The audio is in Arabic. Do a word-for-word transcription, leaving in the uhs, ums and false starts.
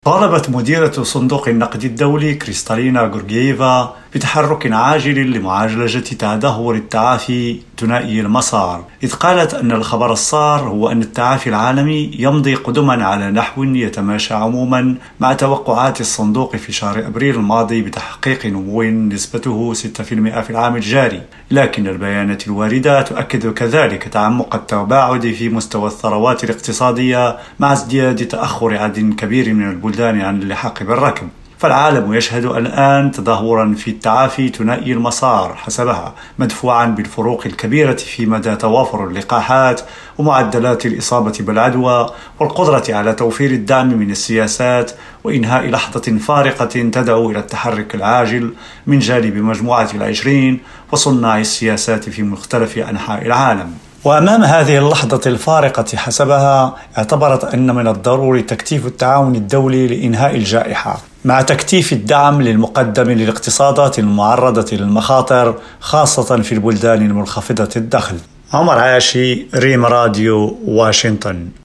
طالبت مديرة صندوق النقد الدولي كريستالينا غورغييفا بتحرك عاجل لمعالجة تدهور التعافي ثنائي المسار، إذ قالت أن الخبر السار هو أن التعافي العالمي يمضي قدما على نحو يتماشى عموما مع توقعات الصندوق في شهر أبريل الماضي بتحقيق نمو نسبته ستة بالمئة في العام الجاري، لكن البيانات الواردة تؤكد كذلك تعمق التباعد في مستوى الثروات الاقتصادية مع ازدياد تأخر عدد كبير من البلدان عن اللحاق بالركب. فالعالم يشهد الآن تدهورا في التعافي ثنائي المسار حسبها، مدفوعا بالفروق الكبيرة في مدى توافر اللقاحات ومعدلات الإصابة بالعدوى والقدرة على توفير الدعم من السياسات وإنهاء لحظة فارقة تدعو إلى التحرك العاجل من جانب مجموعة العشرين وصناع السياسات في مختلف أنحاء العالم. وأمام هذه اللحظة الفارقة حسبها، اعتبرت أن من الضروري تكثيف التعاون الدولي لإنهاء الجائحة مع تكثيف الدعم للمقدم للاقتصادات المعرضة للمخاطر خاصة في البلدان المنخفضة الدخل. عمر عاشي، ريم راديو، واشنطن.